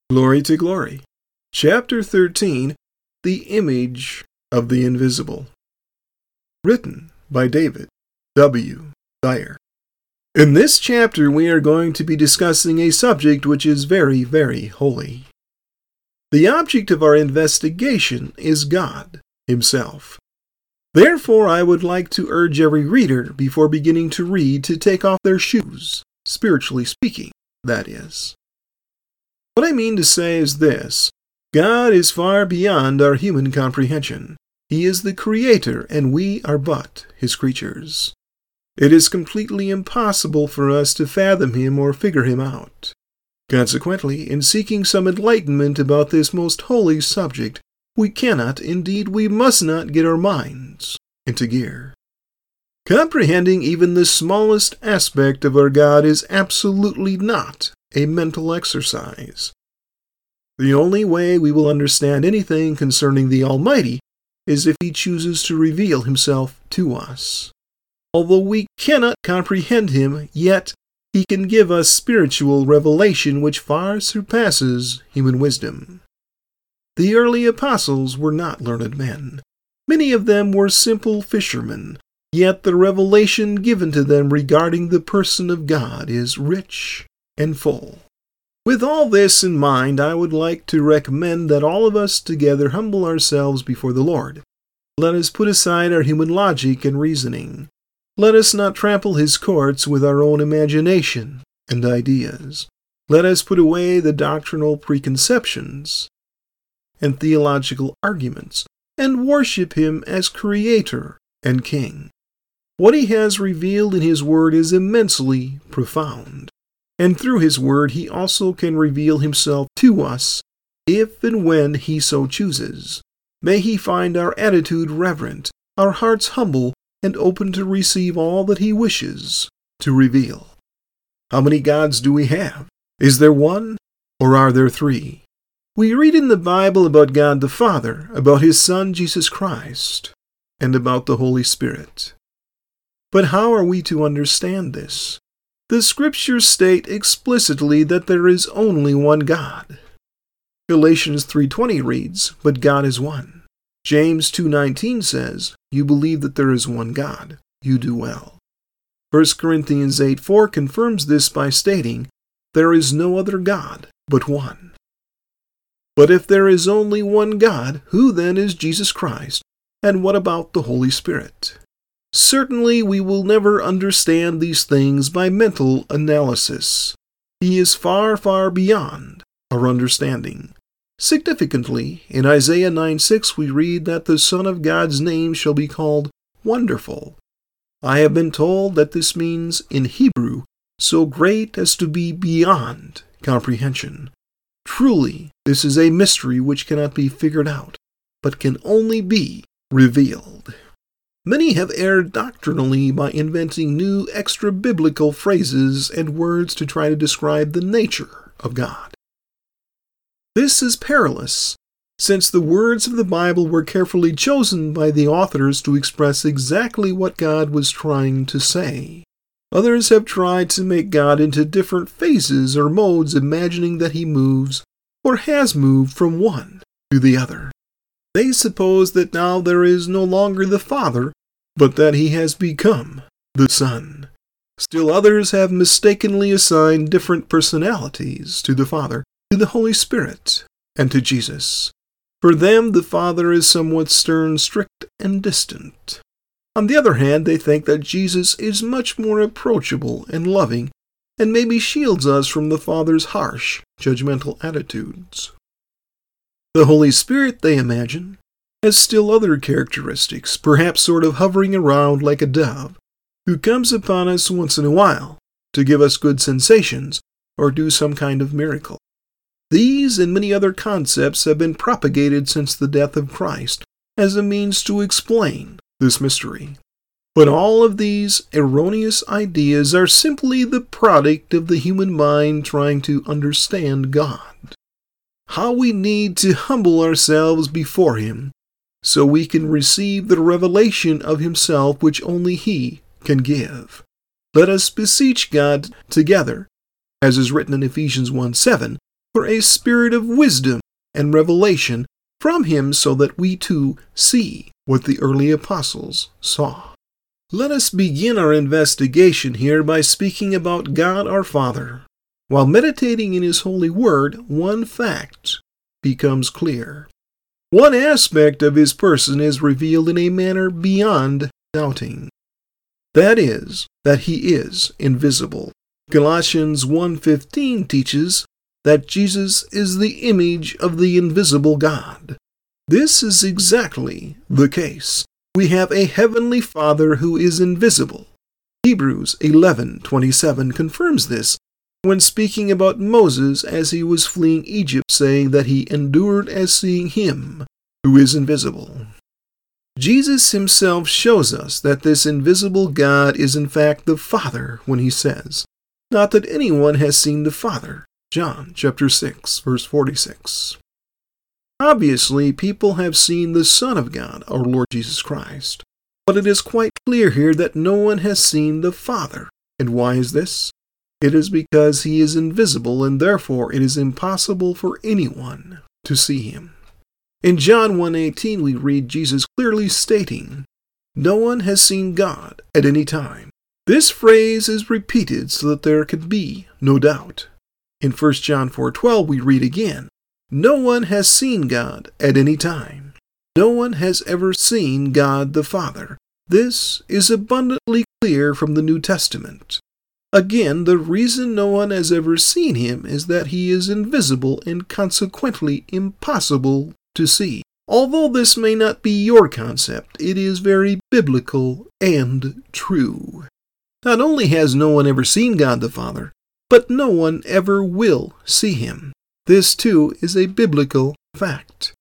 Glory to Glory. Chapter 13, The Image of the Invisible. Written by David W. Dyer. In this chapter we are going to be discussing a subject which is very, very holy. The object of our investigation is God Himself. Therefore, I would like to urge every reader, before beginning to read, to take off their shoes, spiritually speaking, that is. What I mean to say is this: God is far beyond our human comprehension. He is the Creator, and we are but His creatures. It is completely impossible for us to fathom Him or figure Him out. Consequently, in seeking some enlightenment about this most holy subject, we cannot, indeed we must not, get our minds into gear. Comprehending even the smallest aspect of our God is absolutely not a mental exercise. The only way we will understand anything concerning the Almighty is if He chooses to reveal Himself to us. Although we cannot comprehend Him, yet He can give us spiritual revelation which far surpasses human wisdom. The early apostles were not learned men. Many of them were simple fishermen, yet the revelation given to them regarding the person of God is rich and full. With all this in mind, I would like to recommend that all of us together humble ourselves before the Lord. Let us put aside our human logic and reasoning. Let us not trample His courts with our own imagination and ideas. Let us put away the doctrinal preconceptions and theological arguments and worship Him as Creator and King. What He has revealed in His Word is immensely profound. And through His Word, He also can reveal Himself to us, if and when He so chooses. May He find our attitude reverent, our hearts humble, and open to receive all that He wishes to reveal. How many gods do we have? Is there one, or are there three? We read in the Bible about God the Father, about His Son Jesus Christ, and about the Holy Spirit. But how are we to understand this? The Scriptures state explicitly that there is only one God. Galatians 3:20 reads, "But God is one." James 2:19 says, "You believe that there is one God. You do well." 1 Corinthians 8:4 confirms this by stating, "There is no other God but one." But if there is only one God, who then is Jesus Christ? And what about the Holy Spirit? Certainly we will never understand these things by mental analysis. He is far, far beyond our understanding. Significantly, in Isaiah 9:6 we read that the Son of God's name shall be called Wonderful. I have been told that this means, in Hebrew, so great as to be beyond comprehension. Truly, this is a mystery which cannot be figured out, but can only be revealed. Many have erred doctrinally by inventing new extra-biblical phrases and words to try to describe the nature of God. This is perilous, since the words of the Bible were carefully chosen by the authors to express exactly what God was trying to say. Others have tried to make God into different phases or modes, imagining that He moves or has moved from one to the other. They suppose that now there is no longer the Father, but that He has become the Son. Still others have mistakenly assigned different personalities to the Father, to the Holy Spirit, and to Jesus. For them, the Father is somewhat stern, strict, and distant. On the other hand, they think that Jesus is much more approachable and loving, and maybe shields us from the Father's harsh, judgmental attitudes. The Holy Spirit, they imagine, has still other characteristics, perhaps sort of hovering around like a dove, who comes upon us once in a while to give us good sensations or do some kind of miracle. These and many other concepts have been propagated since the death of Christ as a means to explain this mystery. But all of these erroneous ideas are simply the product of the human mind trying to understand God. How we need to humble ourselves before Him so we can receive the revelation of Himself which only He can give. Let us beseech God together, as is written in Ephesians 1:7, for a spirit of wisdom and revelation from him so that we too see what the early apostles saw. Let us begin our investigation here by speaking about God our Father. While meditating in his holy word, one fact becomes clear. One aspect of his person is revealed in a manner beyond doubting. That is, that he is invisible. Colossians 1:15 teaches that Jesus is the image of the invisible God. This is exactly the case. We have a heavenly Father who is invisible. Hebrews 11:27 confirms this when speaking about Moses as he was fleeing Egypt, saying that he endured as seeing him who is invisible. Jesus himself shows us that this invisible God is in fact the Father when he says, "Not that anyone has seen the Father." John chapter 6, verse 46. Obviously, people have seen the Son of God, our Lord Jesus Christ. But it is quite clear here that no one has seen the Father. And why is this? It is because he is invisible, and therefore it is impossible for anyone to see him. In John 1:18 we read Jesus clearly stating, "No one has seen God at any time." This phrase is repeated so that there can be no doubt. In 1 John 4:12 we read again, "No one has seen God at any time. No one has ever seen God the Father." This is abundantly clear from the New Testament. Again, the reason no one has ever seen him is that he is invisible and consequently impossible to see. Although this may not be your concept, it is very biblical and true. Not only has no one ever seen God the Father, but no one ever will see him. This too is a biblical fact.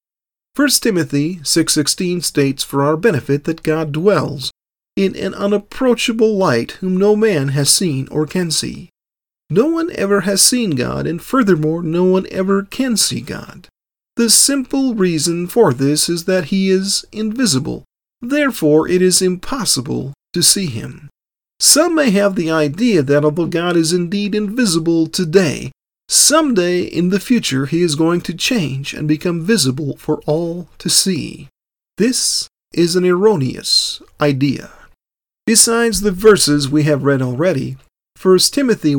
1 Timothy 6:16 states for our benefit that God dwells in an unapproachable light whom no man has seen or can see. No one ever has seen God, and furthermore, no one ever can see God. The simple reason for this is that he is invisible. Therefore, it is impossible to see him. Some may have the idea that although God is indeed invisible today, someday in the future he is going to change and become visible for all to see. This is an erroneous idea. Besides the verses we have read already, 1 Timothy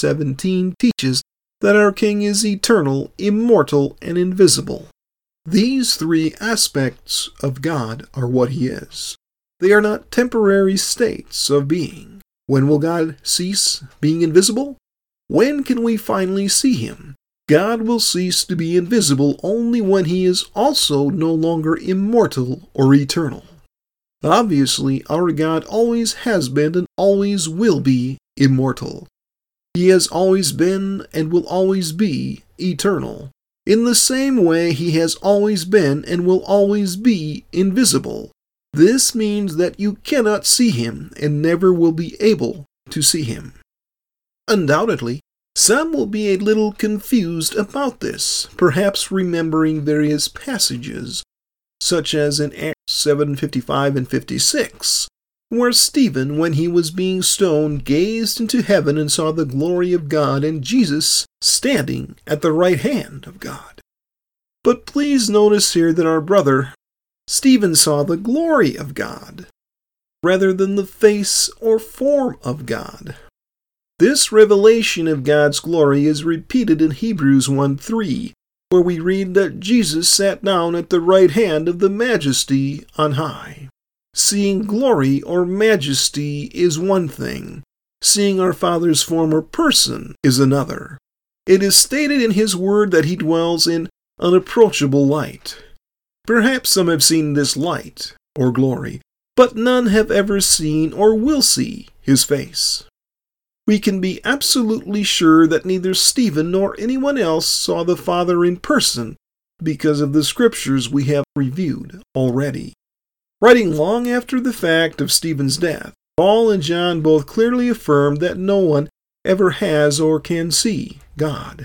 1:17 teaches that our King is eternal, immortal, and invisible. These three aspects of God are what he is. They are not temporary states of being. When will God cease being invisible? When can we finally see him? God will cease to be invisible only when he is also no longer immortal or eternal. Obviously, our God always has been and always will be immortal. He has always been and will always be eternal. In the same way, he has always been and will always be invisible. This means that you cannot see him and never will be able to see him. Undoubtedly, some will be a little confused about this, perhaps remembering various passages, such as in Acts 7:55 and 56, where Stephen, when he was being stoned, gazed into heaven and saw the glory of God and Jesus standing at the right hand of God. But please notice here that our brother Stephen saw the glory of God, rather than the face or form of God. This revelation of God's glory is repeated in Hebrews 1:3, where we read that Jesus sat down at the right hand of the Majesty on high. Seeing glory or majesty is one thing. Seeing our Father's form or person is another. It is stated in his word that he dwells in unapproachable light. Perhaps some have seen this light or glory, but none have ever seen or will see his face. We can be absolutely sure that neither Stephen nor anyone else saw the Father in person because of the scriptures we have reviewed already. Writing long after the fact of Stephen's death, Paul and John both clearly affirm that no one ever has or can see God.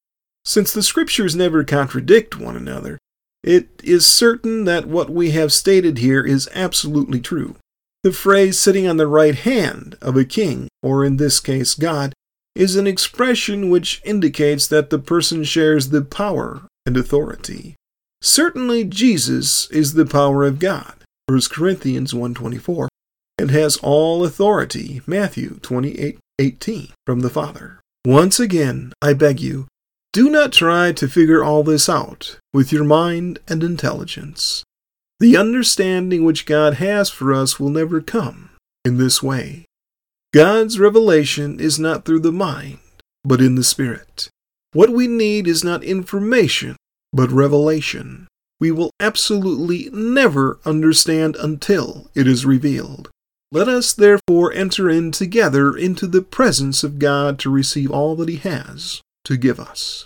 Since the scriptures never contradict one another, it is certain that what we have stated here is absolutely true. The phrase sitting on the right hand of a king, or in this case God, is an expression which indicates that the person shares the power and authority. Certainly Jesus is the power of God, 1 Corinthians 1:24, and has all authority, Matthew 28:18, from the Father. Once again, I beg you, do not try to figure all this out with your mind and intelligence. The understanding which God has for us will never come in this way. God's revelation is not through the mind, but in the Spirit. What we need is not information, but revelation. We will absolutely never understand until it is revealed. Let us therefore enter in together into the presence of God to receive all that He has to give us.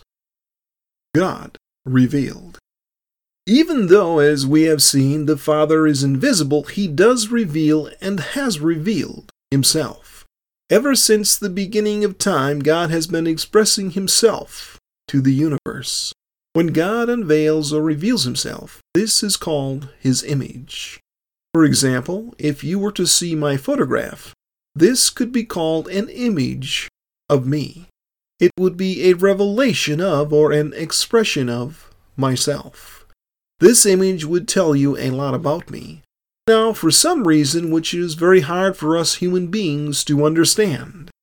God revealed. Even though, as we have seen, the Father is invisible, He does reveal and has revealed Himself. Ever since the beginning of time, God has been expressing Himself to the universe. When God unveils or reveals Himself, this is called His image. For example, if you were to see my photograph, this could be called an image of me. It would be a revelation of or an expression of myself. This image would tell you a lot about me. Now, for some reason which is very hard for us human beings to understand,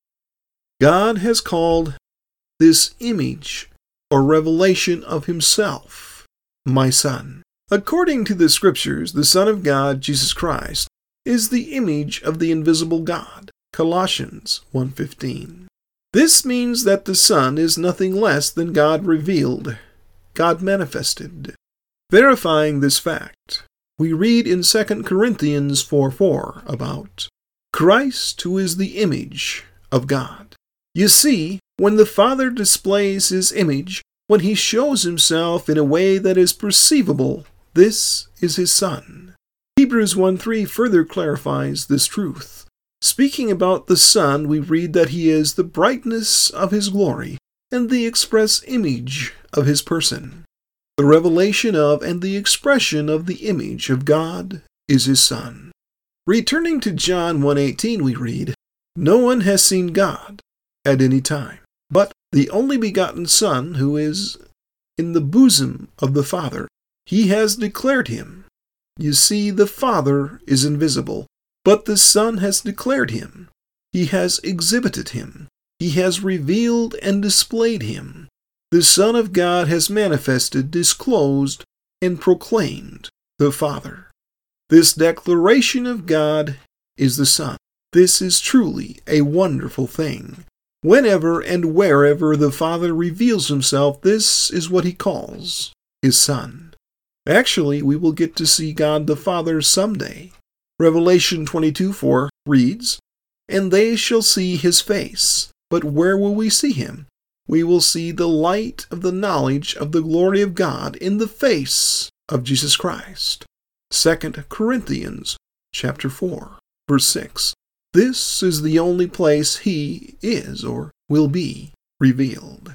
God has called this image or revelation of Himself my Son. According to the Scriptures, the Son of God, Jesus Christ, is the image of the invisible God, Colossians 1:15. This means that the Son is nothing less than God revealed, God manifested. Verifying this fact, we read in 2 Corinthians 4:4 about Christ, who is the image of God. You see, when the Father displays His image, when He shows Himself in a way that is perceivable, this is His Son. Hebrews 1:3 further clarifies this truth. Speaking about the Son, we read that He is the brightness of His glory and the express image of His person. The revelation of and the expression of the image of God is His Son. Returning to John 1:18, we read, No one has seen God at any time, but the only begotten Son, who is in the bosom of the Father, He has declared Him. You see, the Father is invisible, but the Son has declared Him. He has exhibited Him. He has revealed and displayed Him. The Son of God has manifested, disclosed, and proclaimed the Father. This declaration of God is the Son. This is truly a wonderful thing. Whenever and wherever the Father reveals Himself, this is what He calls His Son. Actually, we will get to see God the Father someday. Revelation 22:4 reads, And they shall see His face. But where will we see Him? We will see the light of the knowledge of the glory of God in the face of Jesus Christ. 2 Corinthians chapter 4, verse 6. This is the only place He is or will be revealed.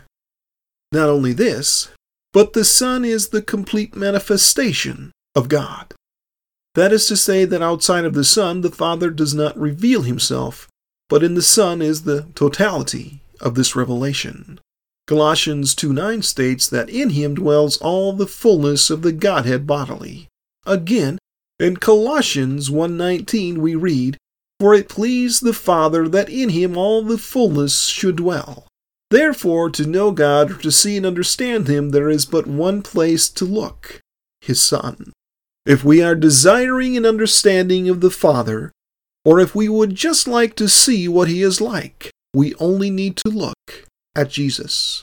Not only this, but the Son is the complete manifestation of God. That is to say that outside of the Son, the Father does not reveal Himself, but in the Son is the totality of this revelation. Colossians 2:9 states that in Him dwells all the fullness of the Godhead bodily. Again, in Colossians 1:19 we read, For it pleased the Father that in Him all the fullness should dwell. Therefore, to know God or to see and understand Him, there is but one place to look, His Son. If we are desiring an understanding of the Father, or if we would just like to see what He is like, we only need to look at Jesus.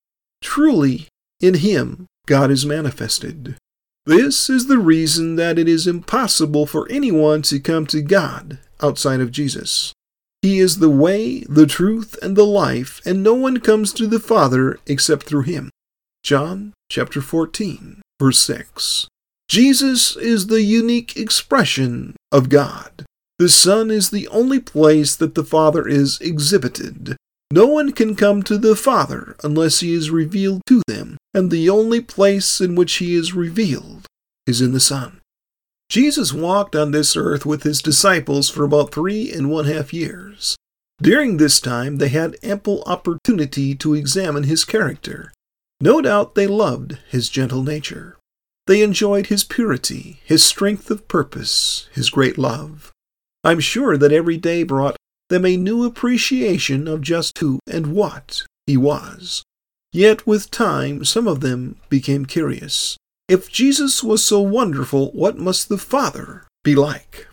Truly, in Him, God is manifested. This is the reason that it is impossible for anyone to come to God outside of Jesus. He is the way, the truth, and the life, and no one comes to the Father except through Him. John chapter 14, verse 6. Jesus is the unique expression of God. The Son is the only place that the Father is exhibited. No one can come to the Father unless He is revealed to them, and the only place in which He is revealed is in the Son. Jesus walked on this earth with His disciples for about 3.5 years. During this time, they had ample opportunity to examine his character. No doubt they loved his gentle nature. They enjoyed his purity, his strength of purpose, his great love. I'm sure that every day brought them a new appreciation of just who and what he was. Yet with time, some of them became curious. If Jesus was so wonderful, what must the Father be like?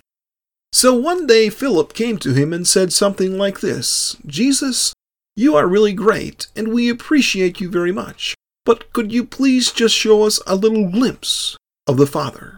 So one day Philip came to him and said something like this: "Jesus, you are really great, and we appreciate you very much. But could you please just show us a little glimpse of the Father?"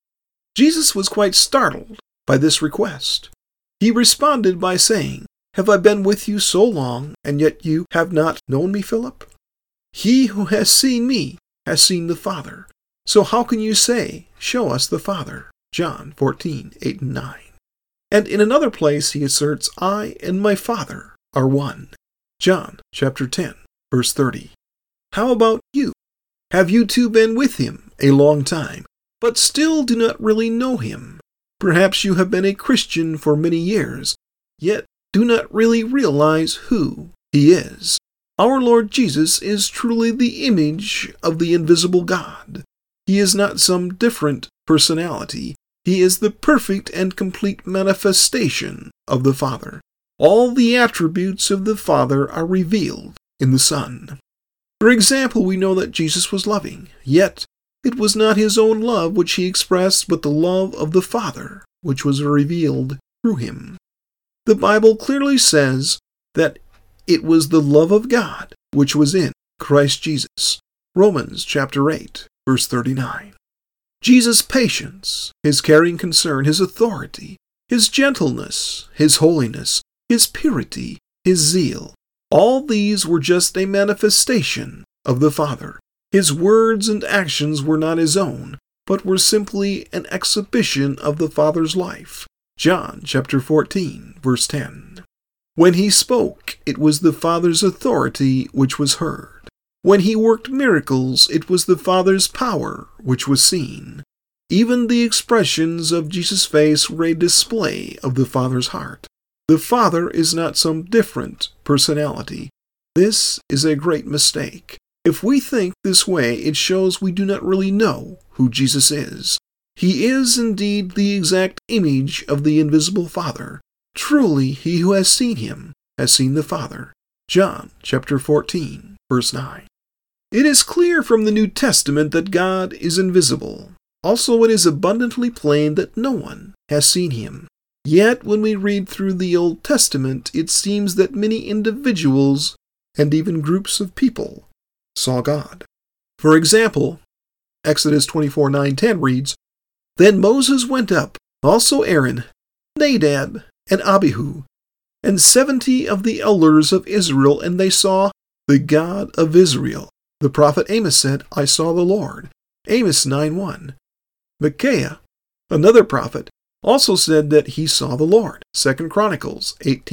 Jesus was quite startled by this request. He responded by saying, "Have I been with you so long, and yet you have not known me, Philip? He who has seen me has seen the Father. So how can you say, 'Show us the Father'?" John 14:8 and 9. And in another place he asserts, "I and my Father are one." John chapter 10, verse 30. How about you? Have you too been with him a long time, but still do not really know him? Perhaps you have been a Christian for many years, yet do not really realize who he is. Our Lord Jesus is truly the image of the invisible God. He is not some different personality. He is the perfect and complete manifestation of the Father. All the attributes of the Father are revealed in the Son. For example, we know that Jesus was loving, yet it was not his own love which he expressed, but the love of the Father, which was revealed through him. The Bible clearly says that it was the love of God which was in Christ Jesus. Romans chapter 8, verse 39. Jesus' patience, his caring concern, his authority, his gentleness, his holiness, his purity, his zeal, all these were just a manifestation of the Father. His words and actions were not his own, but were simply an exhibition of the Father's life. John chapter 14, verse 10. When he spoke, it was the Father's authority which was heard. When he worked miracles, it was the Father's power which was seen. Even the expressions of Jesus' face were a display of the Father's heart. The Father is not some different personality. This is a great mistake. If we think this way, it shows we do not really know who Jesus is. He is indeed the exact image of the invisible Father. Truly, he who has seen him has seen the Father. John chapter 14, verse 9. It is clear from the New Testament that God is invisible. Also, it is abundantly plain that no one has seen him. Yet, when we read through the Old Testament, it seems that many individuals and even groups of people saw God. For example, Exodus 24:9-10 reads, "Then Moses went up, also Aaron, Nadab, and Abihu, and 70 of the elders of Israel, and they saw the God of Israel. The prophet Amos said, 'I saw the Lord.' Amos 9:1. Micaiah, another prophet, also said that he saw the Lord. 2 Chronicles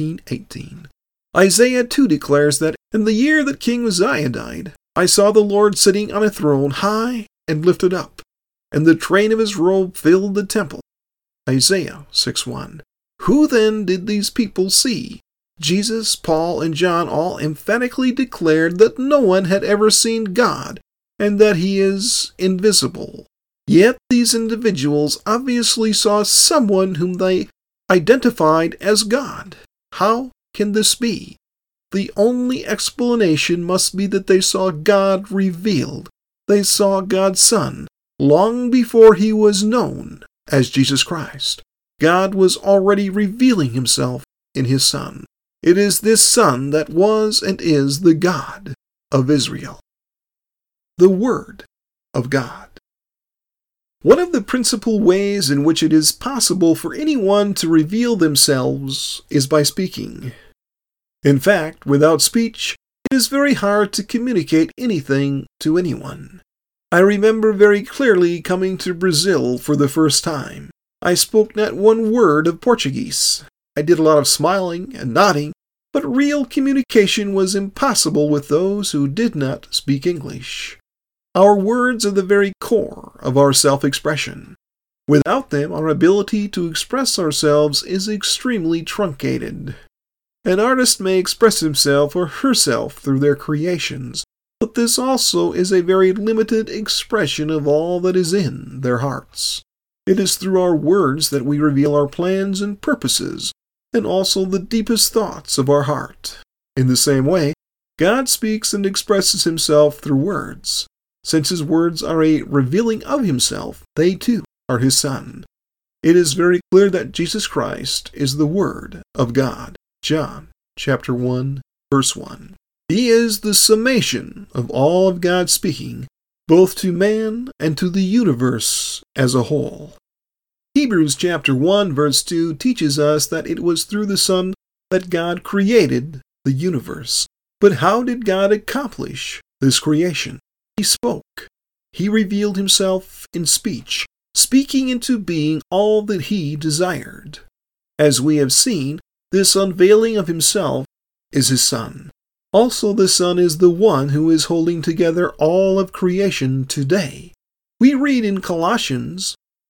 18:18. Isaiah 2 declares that in the year that King Uzziah died, I saw the Lord sitting on a throne high and lifted up, and the train of his robe filled the temple. Isaiah 6:1. Who then did these people see? Jesus, Paul, and John all emphatically declared that no one had ever seen God and that he is invisible. Yet these individuals obviously saw someone whom they identified as God. How can this be? The only explanation must be that they saw God revealed. They saw God's Son long before he was known as Jesus Christ. God was already revealing himself in his Son. It is this Son that was and is the God of Israel. The Word of God. One of the principal ways in which it is possible for anyone to reveal themselves is by speaking. In fact, without speech, it is very hard to communicate anything to anyone. I remember very clearly coming to Brazil for the first time. I spoke not one word of Portuguese. I did a lot of smiling and nodding, but real communication was impossible with those who did not speak English. Our words are the very core of our self-expression. Without them, our ability to express ourselves is extremely truncated. An artist may express himself or herself through their creations, but this also is a very limited expression of all that is in their hearts. It is through our words that we reveal our plans and purposes, and also the deepest thoughts of our heart. In the same way, God speaks and expresses himself through words. Since his words are a revealing of himself, they too are his Son. It is very clear that Jesus Christ is the Word of God. John chapter 1, verse 1. He is the summation of all of God's speaking, both to man and to the universe as a whole. Hebrews chapter 1, verse 2 teaches us that it was through the Son that God created the universe. But how did God accomplish this creation? He spoke. He revealed himself in speech, speaking into being all that he desired. As we have seen, this unveiling of himself is his Son. Also, the Son is the one who is holding together all of creation today. We read in Colossians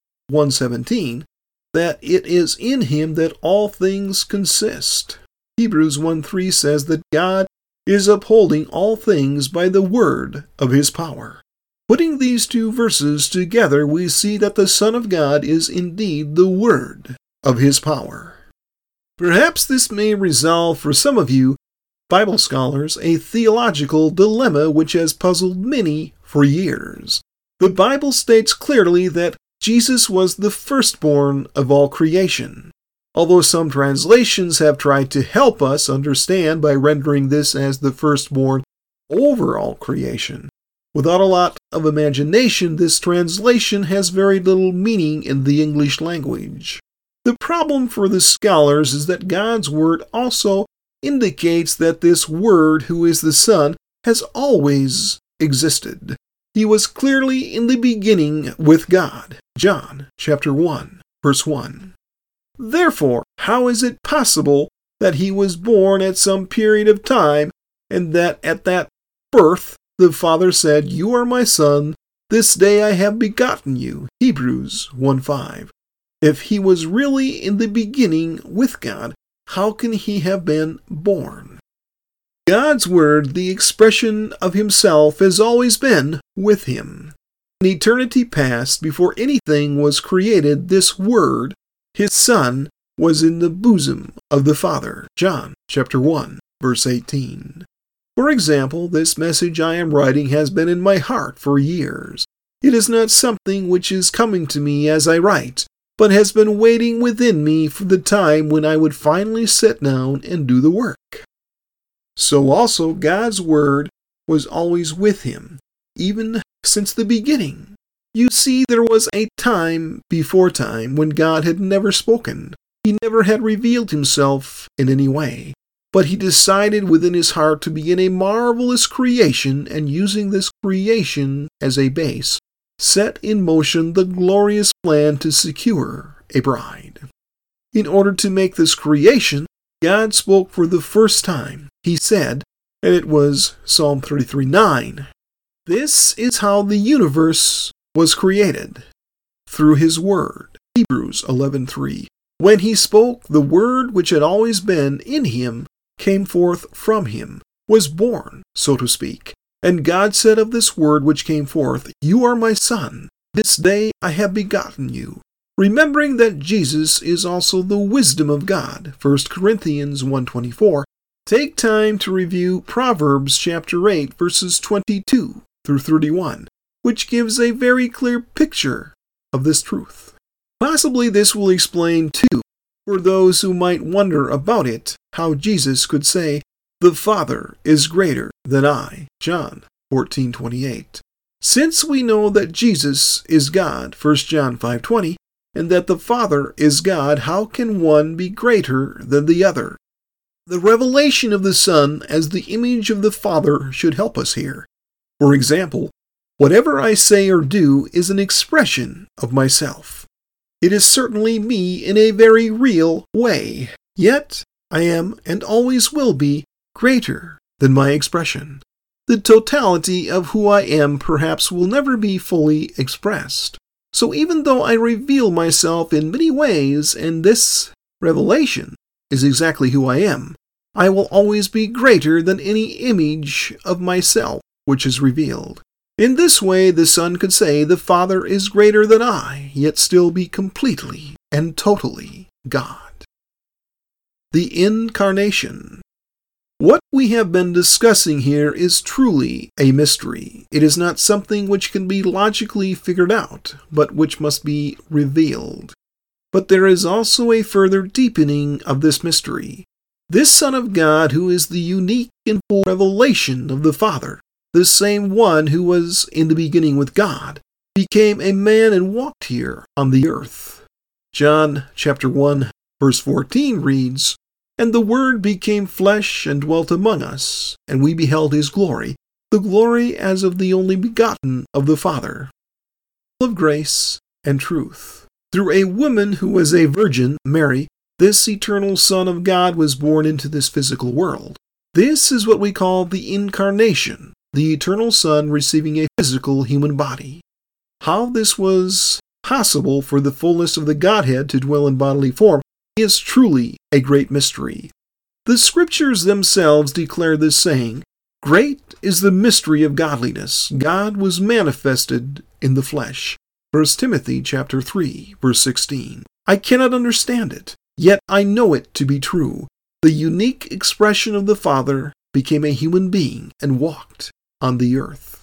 1:17 that it is in him that all things consist. Hebrews 1:3 says that God is upholding all things by the word of his power. Putting these two verses together, we see that the Son of God is indeed the word of his power. Perhaps this may resolve for some of you Bible scholars a theological dilemma which has puzzled many for years. The Bible states clearly that Jesus was the firstborn of all creation. Although some translations have tried to help us understand by rendering this as the firstborn over all creation. Without a lot of imagination, this translation has very little meaning in the English language. The problem for the scholars is that God's Word also indicates that this Word, who is the Son, has always existed. He was clearly in the beginning with God. John chapter 1, verse 1. Therefore, how is it possible that he was born at some period of time, and that at that birth the Father said, "You are my Son, this day I have begotten you"? Hebrews 1:5. If he was really in the beginning with God, how can he have been born? God's Word, the expression of himself, has always been with him. In eternity past, before anything was created, this Word, his Son, was in the bosom of the Father. John chapter 1, verse 18. For example, this message I am writing has been in my heart for years. It is not something which is coming to me as I write, but has been waiting within me for the time when I would finally sit down and do the work. So also God's Word was always with him, even since the beginning. You see, there was a time before time when God had never spoken. He never had revealed himself in any way. But he decided within his heart to begin a marvelous creation, and using this creation as a base, set in motion the glorious plan to secure a bride. In order to make this creation, God spoke for the first time. He said, and it was Psalm 33:9, "This is how the universe was created, through his word." Hebrews 11:3. When he spoke, the word which had always been in him came forth from him, was born, so to speak. And God said of this word which came forth, "You are my Son, this day I have begotten you." Remembering that Jesus is also the wisdom of God, 1 Corinthians 1:24, take time to review Proverbs chapter 8, verses 22 through 31, which gives a very clear picture of this truth. Possibly this will explain, too, for those who might wonder about it, how Jesus could say, "The Father is greater than I," John 14:28. Since we know that Jesus is God, 1 John 5:20, and that the Father is God, how can one be greater than the other? The revelation of the Son as the image of the Father should help us here. For example, whatever I say or do is an expression of myself. It is certainly me in a very real way, yet I am and always will be greater than my expression. The totality of who I am perhaps will never be fully expressed. So even though I reveal myself in many ways, and this revelation is exactly who I am, I will always be greater than any image of myself which is revealed. In this way, the Son could say, the Father is greater than I, yet still be completely and totally God. The Incarnation. What we have been discussing here is truly a mystery. It is not something which can be logically figured out, but which must be revealed. But there is also a further deepening of this mystery. This Son of God, who is the unique and full revelation of the Father, the same one who was in the beginning with God, became a man and walked here on the earth. John chapter 1, verse 14 reads, "And the Word became flesh and dwelt among us, and we beheld his glory, the glory as of the only begotten of the Father, full of grace and truth." Through a woman who was a virgin, Mary, this eternal Son of God was born into this physical world. This is what we call the Incarnation, the eternal Son receiving a physical human body. How this was possible for the fullness of the Godhead to dwell in bodily form is truly a great mystery. The Scriptures themselves declare this, saying, "Great is the mystery of godliness. God was manifested in the flesh." 1 Timothy chapter 3, verse 16. I cannot understand it, yet I know it to be true. The unique expression of the Father became a human being and walked on the earth.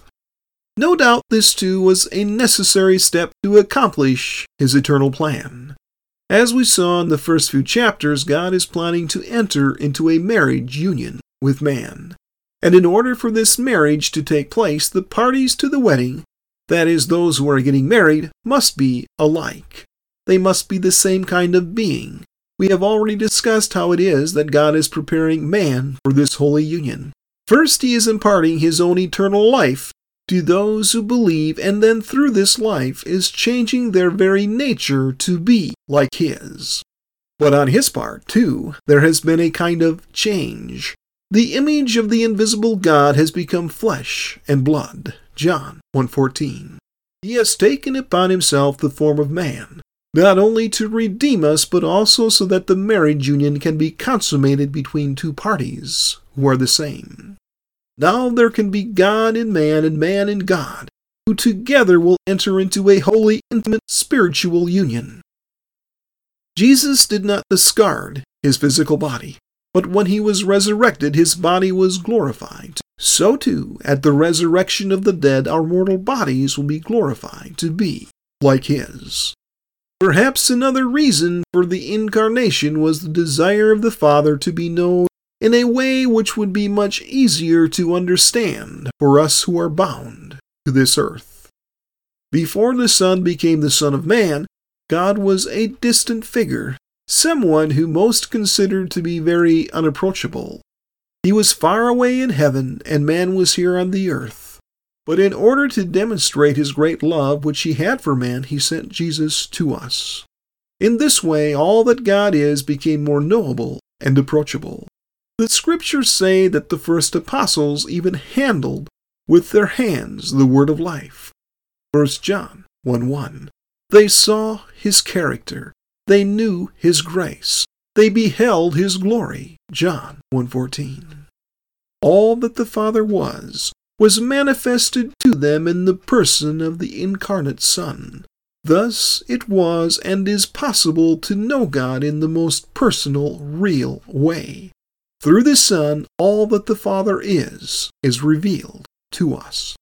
No doubt this too was a necessary step to accomplish his eternal plan. As we saw in the first few chapters, God is planning to enter into a marriage union with man. And in order for this marriage to take place, the parties to the wedding, that is, those who are getting married, must be alike. They must be the same kind of being. We have already discussed how it is that God is preparing man for this holy union. First, he is imparting his own eternal life to those who believe, and then through this life is changing their very nature to be like his. But on his part, too, there has been a kind of change. The image of the invisible God has become flesh and blood. John 1:14. He has taken upon himself the form of man, not only to redeem us, but also so that the marriage union can be consummated between two parties who are the same. Now there can be God in man and man in God, who together will enter into a holy, intimate, spiritual union. Jesus did not discard his physical body, but when he was resurrected, his body was glorified. So too, at the resurrection of the dead, our mortal bodies will be glorified to be like his. Perhaps another reason for the Incarnation was the desire of the Father to be known in a way which would be much easier to understand for us who are bound to this earth. Before the Son became the Son of Man, God was a distant figure, someone who most considered to be very unapproachable. He was far away in heaven, and man was here on the earth. But in order to demonstrate his great love which he had for man, he sent Jesus to us. In this way, all that God is became more knowable and approachable. The Scriptures say that the first apostles even handled with their hands the word of life. 1 John 1:1. They saw his character. They knew his grace. They beheld his glory. John 1:14. All that the Father was manifested to them in the person of the incarnate Son. Thus it was and is possible to know God in the most personal, real way. Through the Son, all that the Father is revealed to us.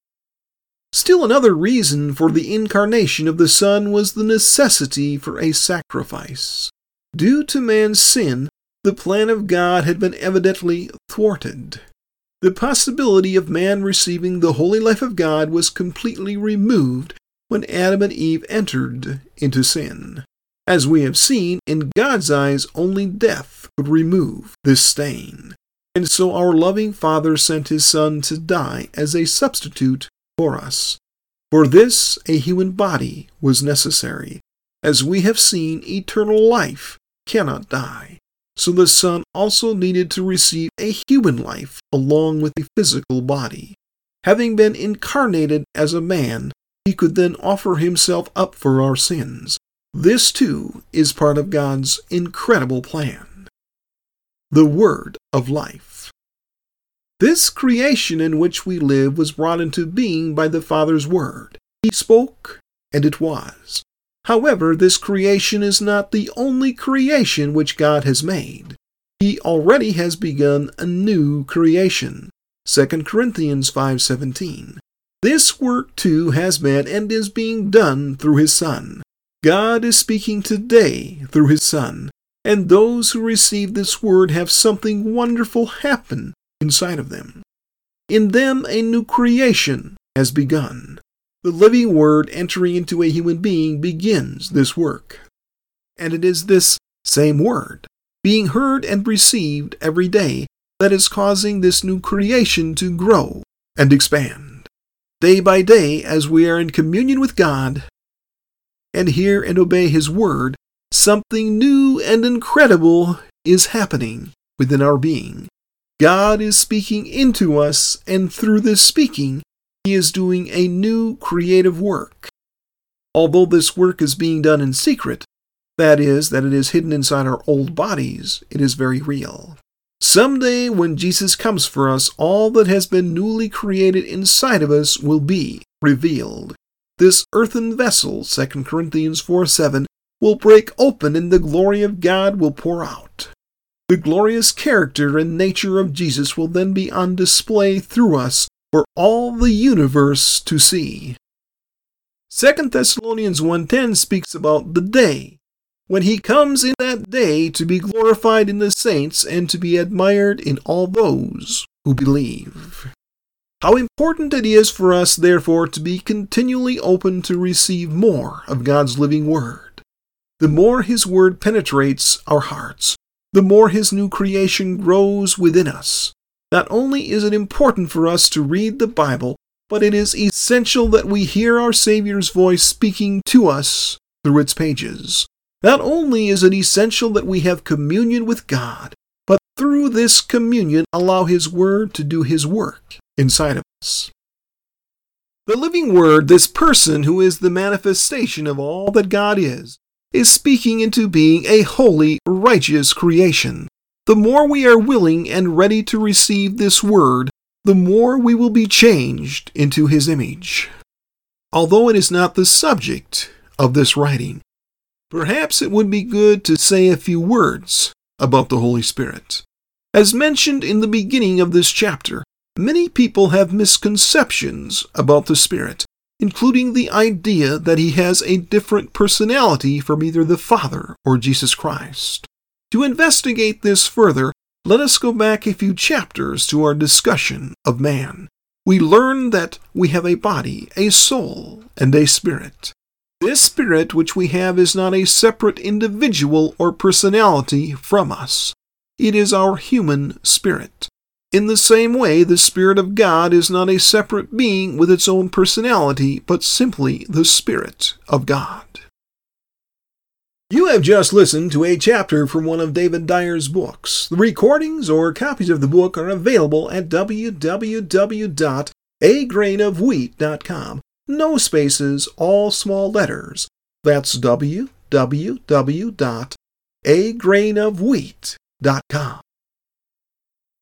Still another reason for the incarnation of the Son was the necessity for a sacrifice. Due to man's sin, the plan of God had been evidently thwarted. The possibility of man receiving the holy life of God was completely removed when Adam and Eve entered into sin. As we have seen, in God's eyes, only death could remove this stain. And so our loving Father sent his Son to die as a substitute for us. For this, a human body was necessary. As we have seen, eternal life cannot die. So the Son also needed to receive a human life along with a physical body. Having been incarnated as a man, he could then offer himself up for our sins. This, too, is part of God's incredible plan. The Word of life. This creation in which we live was brought into being by the Father's word. He spoke, and it was. However, this creation is not the only creation which God has made. He already has begun a new creation. 2 Corinthians 5:17. This work too has been and is being done through His Son. God is speaking today through His Son, and those who receive this word have something wonderful happen inside of them. In them a new creation has begun. The living word entering into a human being begins this work. And it is this same word, being heard and received every day, that is causing this new creation to grow and expand. Day by day, as we are in communion with God and hear and obey His word, something new and incredible is happening within our being. God is speaking into us, and through this speaking, He is doing a new creative work. Although this work is being done in secret, that is, that it is hidden inside our old bodies, it is very real. Someday, when Jesus comes for us, all that has been newly created inside of us will be revealed. This earthen vessel, 2 Corinthians 4:7, will break open and the glory of God will pour out. The glorious character and nature of Jesus will then be on display through us for all the universe to see. 2 Thessalonians 1:10 speaks about the day when He comes in that day to be glorified in the saints and to be admired in all those who believe. How important it is for us, therefore, to be continually open to receive more of God's living word. The more His word penetrates our hearts, the more His new creation grows within us. Not only is it important for us to read the Bible, but it is essential that we hear our Savior's voice speaking to us through its pages. Not only is it essential that we have communion with God, but through this communion allow His word to do His work inside of us. The living word, this person who is the manifestation of all that God is speaking into being a holy, righteous creation. The more we are willing and ready to receive this word, the more we will be changed into His image. Although it is not the subject of this writing, perhaps it would be good to say a few words about the Holy Spirit. As mentioned in the beginning of this chapter, many people have misconceptions about the Spirit, including the idea that He has a different personality from either the Father or Jesus Christ. To investigate this further, let us go back a few chapters to our discussion of man. We learn that we have a body, a soul, and a spirit. This spirit which we have is not a separate individual or personality from us. It is our human spirit. In the same way, the Spirit of God is not a separate being with its own personality, but simply the Spirit of God. You have just listened to a chapter from one of David Dyer's books. The recordings or copies of the book are available at www.agrainofwheat.com. No spaces, all small letters. That's www.agrainofwheat.com.